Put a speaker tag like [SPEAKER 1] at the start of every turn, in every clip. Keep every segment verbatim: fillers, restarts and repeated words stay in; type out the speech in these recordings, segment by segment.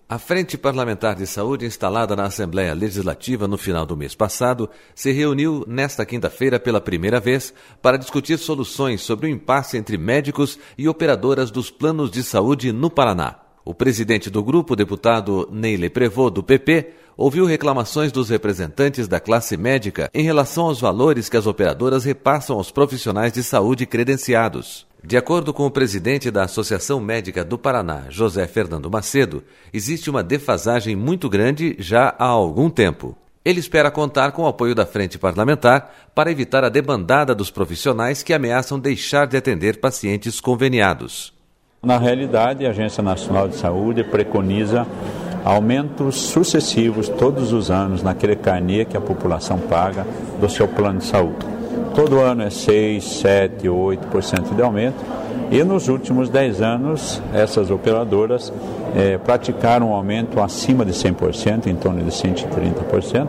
[SPEAKER 1] A Frente Parlamentar de Saúde, instalada na Assembleia Legislativa no final do mês passado, se reuniu nesta quinta-feira pela primeira vez para discutir soluções sobre o impasse entre médicos e operadoras dos planos de saúde no Paraná. O presidente do grupo, o deputado Neile Prevot, do P P, ouviu reclamações dos representantes da classe médica em relação aos valores que as operadoras repassam aos profissionais de saúde credenciados. De acordo com o presidente da Associação Médica do Paraná, José Fernando Macedo, existe uma defasagem muito grande já há algum tempo. Ele espera contar com o apoio da Frente Parlamentar para evitar a debandada dos profissionais que ameaçam deixar de atender pacientes conveniados.
[SPEAKER 2] Na realidade, a Agência Nacional de Saúde preconiza aumentos sucessivos todos os anos naquele carnê que a população paga do seu plano de saúde. Todo ano é seis, sete, oito por cento de aumento e nos últimos dez anos essas operadoras é, praticaram um aumento acima de cem por cento, em torno de cento e trinta por cento,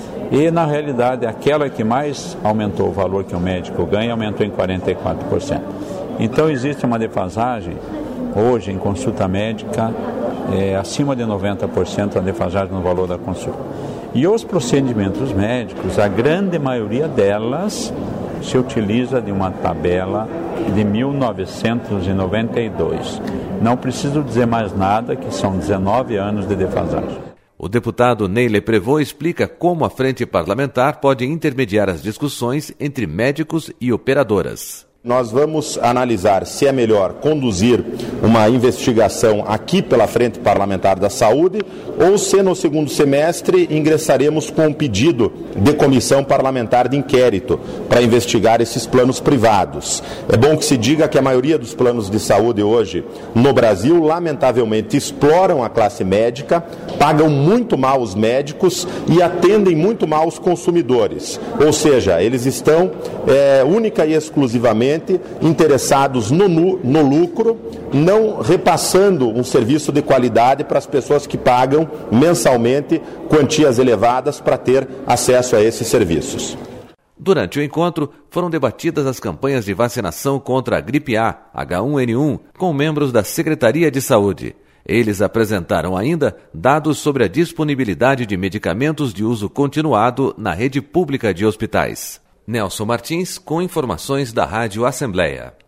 [SPEAKER 2] e na realidade aquela que mais aumentou o valor que o médico ganha aumentou em quarenta e quatro por cento. Então existe uma defasagem hoje em consulta médica é, acima de noventa por cento a defasagem no valor da consulta. E os procedimentos médicos, a grande maioria delas se utiliza de uma tabela de mil novecentos e noventa e dois. Não preciso dizer mais nada, que são dezenove anos de defasagem.
[SPEAKER 1] O deputado Neile Prevot explica como a Frente Parlamentar pode intermediar as discussões entre médicos e operadoras.
[SPEAKER 3] Nós vamos analisar se é melhor conduzir uma investigação aqui pela Frente Parlamentar da Saúde ou se no segundo semestre ingressaremos com um pedido de comissão parlamentar de inquérito para investigar esses planos privados. É bom que se diga que a maioria dos planos de saúde hoje no Brasil, lamentavelmente, exploram a classe médica, pagam muito mal os médicos e atendem muito mal os consumidores. Ou seja, eles estão é, única e exclusivamente interessados no, no lucro, não repassando um serviço de qualidade para as pessoas que pagam mensalmente quantias elevadas para ter acesso a esses serviços.
[SPEAKER 1] Durante o encontro, foram debatidas as campanhas de vacinação contra a gripe A, H um N um, com membros da Secretaria de Saúde. Eles apresentaram ainda dados sobre a disponibilidade de medicamentos de uso continuado na rede pública de hospitais. Nelson Martins, com informações da Rádio Assembleia.